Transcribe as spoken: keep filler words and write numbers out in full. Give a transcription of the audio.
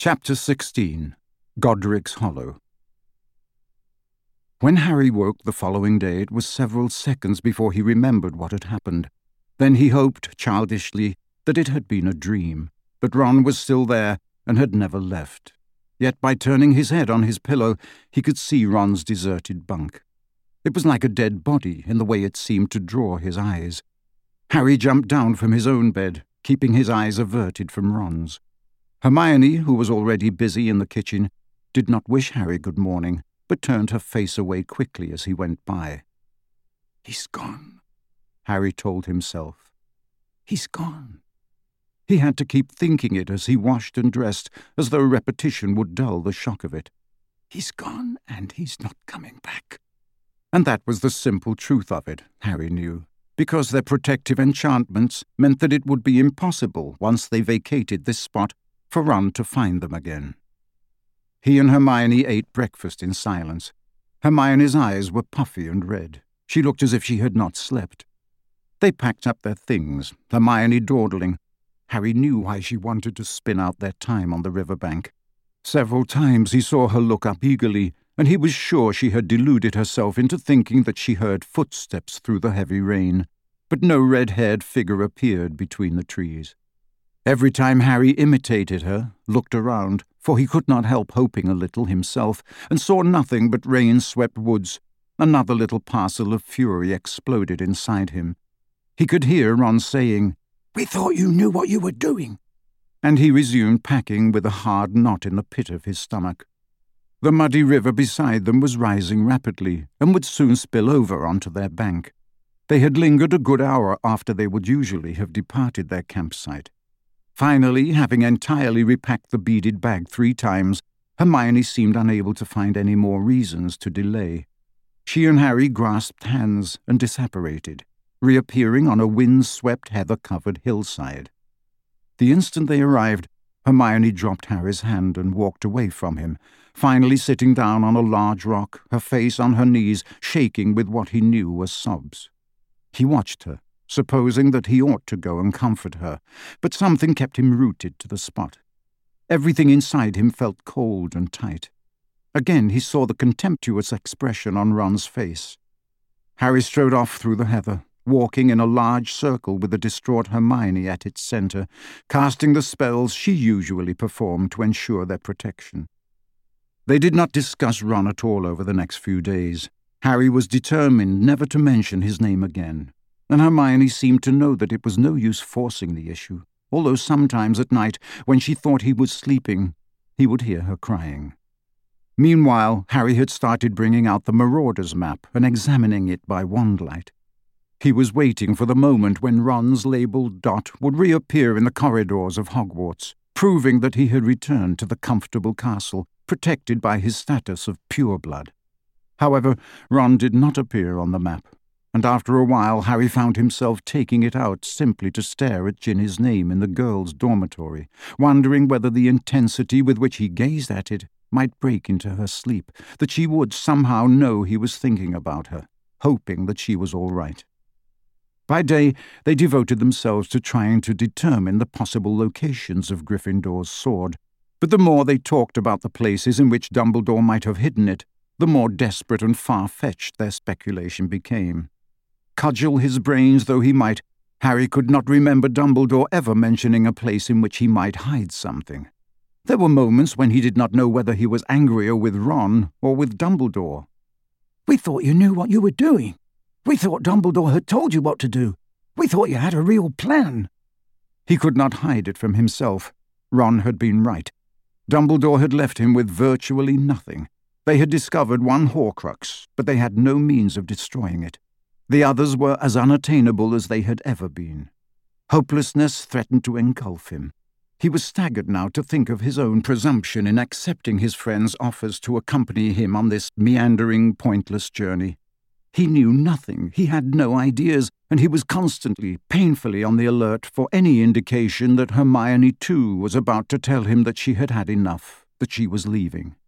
Chapter sixteen. Godric's Hollow. When Harry woke the following day, it was several seconds before he remembered what had happened. Then he hoped, childishly, that it had been a dream, that Ron was still there and had never left. Yet by turning his head on his pillow, he could see Ron's deserted bunk. It was like a dead body in the way it seemed to draw his eyes. Harry jumped down from his own bed, keeping his eyes averted from Ron's. Hermione, who was already busy in the kitchen, did not wish Harry good morning, but turned her face away quickly as he went by. "He's gone," Harry told himself. "He's gone." He had to keep thinking it as he washed and dressed, as though repetition would dull the shock of it. He's gone, and he's not coming back. And that was the simple truth of it, Harry knew, because their protective enchantments meant that it would be impossible, once they vacated this spot, for Ron to find them again. He and Hermione ate breakfast in silence. Hermione's eyes were puffy and red. She looked as if she had not slept. They packed up their things, Hermione dawdling. Harry knew why she wanted to spin out their time on the river bank. Several times he saw her look up eagerly, and he was sure she had deluded herself into thinking that she heard footsteps through the heavy rain, but no red-haired figure appeared between the trees. Every time Harry imitated her, looked around, for he could not help hoping a little himself, and saw nothing but rain-swept woods, another little parcel of fury exploded inside him. He could hear Ron saying, "We thought you knew what you were doing," and he resumed packing with a hard knot in the pit of his stomach. The muddy river beside them was rising rapidly, and would soon spill over onto their bank. They had lingered a good hour after they would usually have departed their campsite. Finally, having entirely repacked the beaded bag three times, Hermione seemed unable to find any more reasons to delay. She and Harry grasped hands and disapparated, reappearing on a wind-swept, heather-covered hillside. The instant they arrived, Hermione dropped Harry's hand and walked away from him, finally sitting down on a large rock, her face on her knees, shaking with what he knew were sobs. He watched her, supposing that he ought to go and comfort her, but something kept him rooted to the spot. Everything inside him felt cold and tight. Again he saw the contemptuous expression on Ron's face. Harry strode off through the heather, walking in a large circle with the distraught Hermione at its centre, casting the spells she usually performed to ensure their protection. They did not discuss Ron at all over the next few days. Harry was determined never to mention his name again, and Hermione seemed to know that it was no use forcing the issue, although sometimes at night, when she thought he was sleeping, he would hear her crying. Meanwhile, Harry had started bringing out the Marauders map and examining it by wandlight. He was waiting for the moment when Ron's labelled dot would reappear in the corridors of Hogwarts, proving that he had returned to the comfortable castle, protected by his status of pureblood. However, Ron did not appear on the map, and after a while Harry found himself taking it out simply to stare at Ginny's name in the girls' dormitory, wondering whether the intensity with which he gazed at it might break into her sleep, that she would somehow know he was thinking about her, hoping that she was all right. By day, they devoted themselves to trying to determine the possible locations of Gryffindor's sword, but the more they talked about the places in which Dumbledore might have hidden it, the more desperate and far-fetched their speculation became. Cudgel his brains though he might, Harry could not remember Dumbledore ever mentioning a place in which he might hide something. There were moments when he did not know whether he was angrier with Ron or with Dumbledore. "We thought you knew what you were doing. We thought Dumbledore had told you what to do. We thought you had a real plan." He could not hide it from himself. Ron had been right. Dumbledore had left him with virtually nothing. They had discovered one Horcrux, but they had no means of destroying it. The others were as unattainable as they had ever been. Hopelessness threatened to engulf him. He was staggered now to think of his own presumption in accepting his friend's offers to accompany him on this meandering, pointless journey. He knew nothing, he had no ideas, and he was constantly, painfully on the alert for any indication that Hermione too was about to tell him that she had had enough, that she was leaving.